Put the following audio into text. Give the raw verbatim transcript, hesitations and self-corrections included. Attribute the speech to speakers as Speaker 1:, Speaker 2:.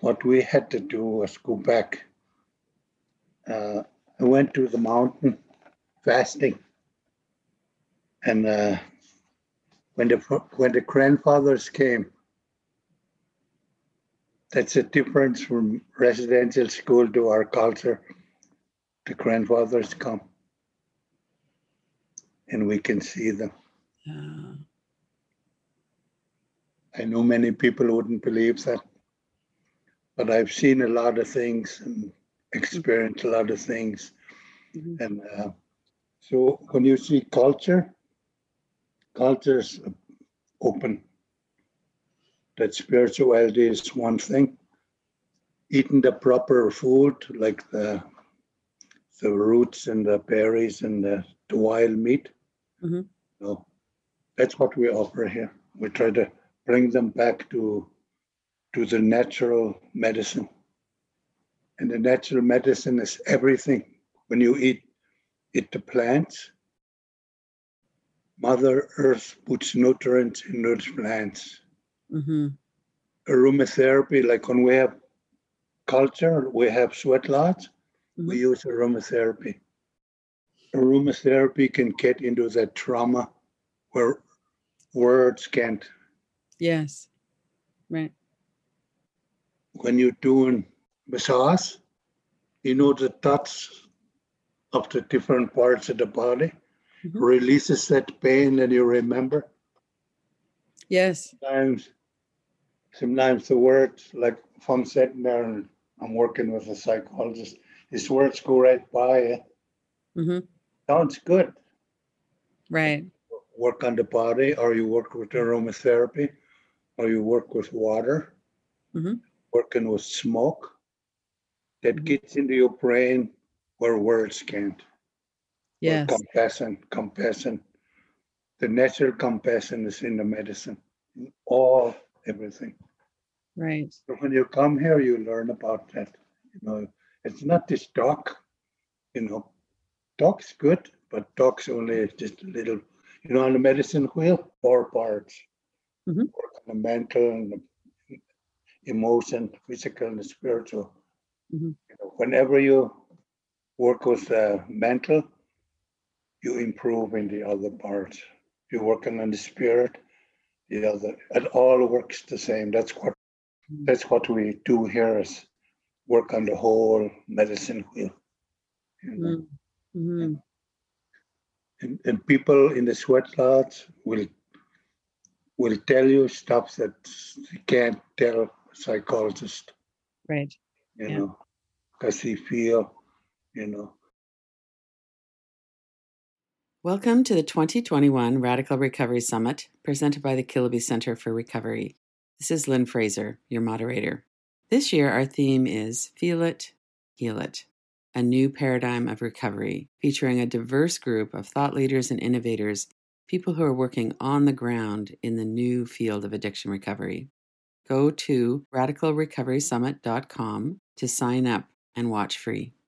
Speaker 1: what we had to do was go back. Uh, I went to the mountain fasting, and uh, when the when the grandfathers came, that's a difference from residential school to our culture. The grandfathers come, and we can see them.
Speaker 2: Yeah.
Speaker 1: I know many people wouldn't believe that, but I've seen a lot of things and experienced a lot of things.
Speaker 2: Mm-hmm.
Speaker 1: And uh, so when you see culture, culture's open. That spirituality is one thing. Eating the proper food, like the the roots and the berries and the, the wild meat.
Speaker 2: Mm-hmm.
Speaker 1: So that's what we offer here. We try to bring them back to to the natural medicine. And the natural medicine is everything. When you eat eat the plants, Mother Earth puts nutrients in those plants.
Speaker 2: Mm-hmm.
Speaker 1: Aromatherapy, like when we have culture, we have sweat lodge,
Speaker 2: Mm-hmm.
Speaker 1: we use aromatherapy. Aromatherapy can get into that trauma where words can't.
Speaker 2: Yes. Right.
Speaker 1: When you're doing massage, you know the touch of the different parts of the body
Speaker 2: Mm-hmm.
Speaker 1: releases that pain and you remember.
Speaker 2: Yes.
Speaker 1: Sometimes, sometimes the words, like if I'm sitting there and I'm working with a psychologist, his words go right by it.
Speaker 2: Mm-hmm.
Speaker 1: Sounds good.
Speaker 2: Right.
Speaker 1: Work on the body, or you work with aromatherapy, or you work with water,
Speaker 2: Mm-hmm.
Speaker 1: working with smoke. That
Speaker 2: Mm-hmm.
Speaker 1: gets into your brain where words can't. Or
Speaker 2: Yes.
Speaker 1: compassion, compassion. The natural compassion is in the medicine, in all everything.
Speaker 2: Right.
Speaker 1: So when you come here, you learn about that. You know, it's not this talk. You know, talk's good, but talk's only just a little. You know, on the medicine wheel, four parts.
Speaker 2: Mm-hmm.
Speaker 1: Work on the mental and the emotion, physical and spiritual.
Speaker 2: Mm-hmm.
Speaker 1: You know, whenever you work with the mental, you improve in the other parts. You're working on the spirit, the other. It all works the same. That's what that's what we do here is work on the whole medicine wheel. You know,
Speaker 2: Mm-hmm.
Speaker 1: and, and people in the sweat lodge will will tell you stuff that you can't tell a psychologist.
Speaker 2: Right.
Speaker 1: You
Speaker 2: Yeah.
Speaker 1: know, because he feel, you know.
Speaker 2: Welcome to the twenty twenty-one Radical Recovery Summit, presented by the Kilby Center for Recovery. This is Lynn Fraser, your moderator. This year, our theme is Feel It, Heal It, a new paradigm of recovery, featuring a diverse group of thought leaders and innovators, people who are working on the ground in the new field of addiction recovery. Go to radical recovery summit dot com to sign up and watch free.